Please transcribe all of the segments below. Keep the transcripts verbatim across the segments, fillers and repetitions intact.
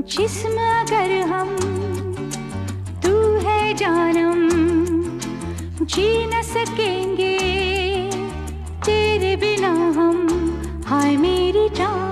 जिस्म अगर हम, तू है जानम, जी न सकेंगे तेरे बिना हम, हाय मेरी जान।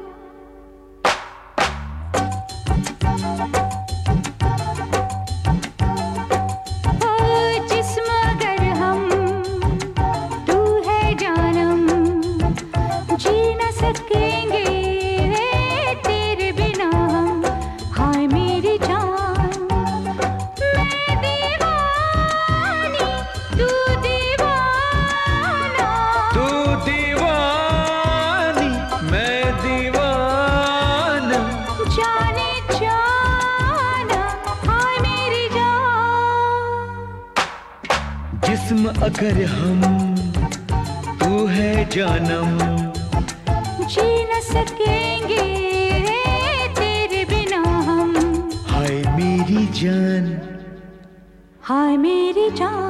जिस्म अगर हम, तू है जानम, जी न सकेंगे तेरे बिना हम, हाय मेरी जान, हाय मेरी जान।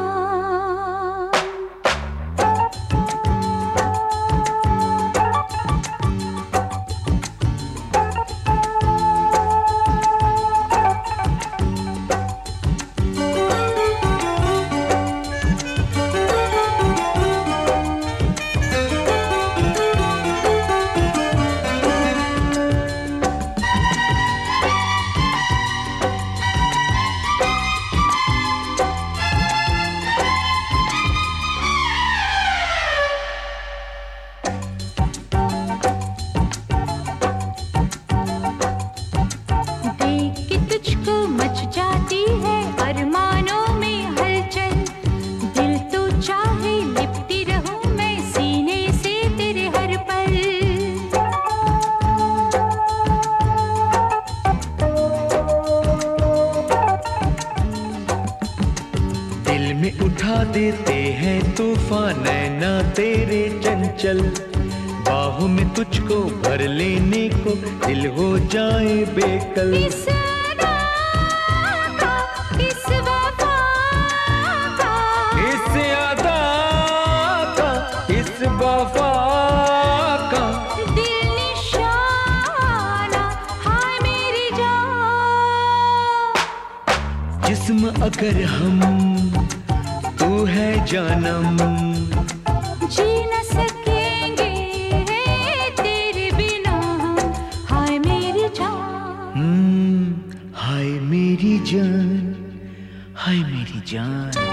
में उठा देते हैं तूफान नैना तेरे चंचल, बाहों में तुझको भर लेने को दिल हो जाए बेकल। इस अदा का, इस वफा का, इस अदा का, इस वफा का दिल निशाना, हाय मेरी जान। जिस्म अगर हम, तू है जानम, जी न सकेंगे तेरे बिना हम, हाय मेरी जान। हम्म हाय मेरी जान, हाय मेरी जान।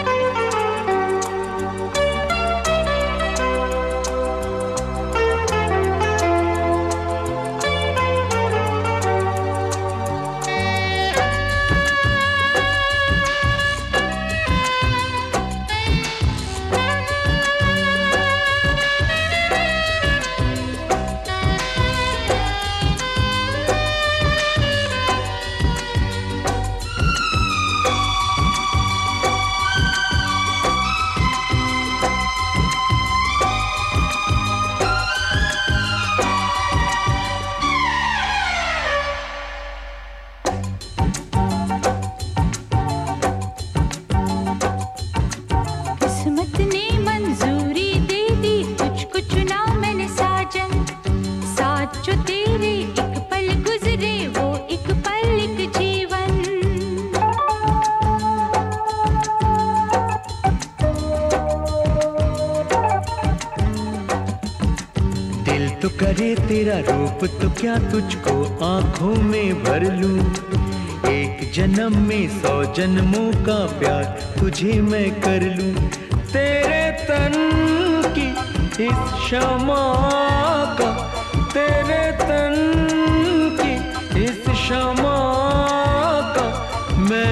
तो करे तेरा रूप तो क्या तुझको आंखों में भर लूं, एक जन्म में सौ जन्मों का प्यार तुझे मैं कर लूं। तेरे तन की इस शमा का, तेरे तन की इस शमा का मैं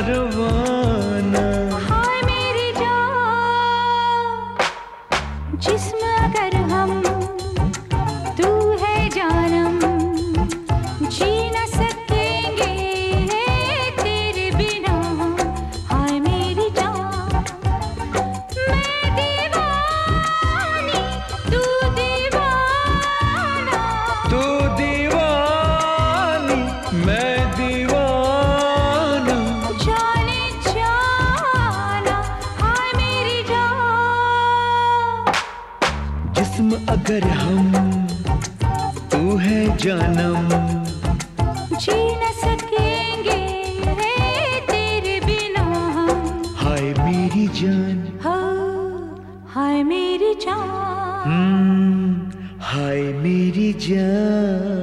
परवाना, हाय मेरी जान। जिस्म अगर हम, तू है जानम, जी न सकेंगे तेरे बिना हम, हाय मेरी जान। मैं दीवानी, तू दीवाना, तू दीवानी मैं दीवाना, जाने जाना, हाय मेरी जान। जिस्म अगर हम, तू है जानम, जी न सकेंगे रे तेरे बिना हम। हाय मेरी जान, हो हाय मेरी जान, हम्म, हाय मेरी जान।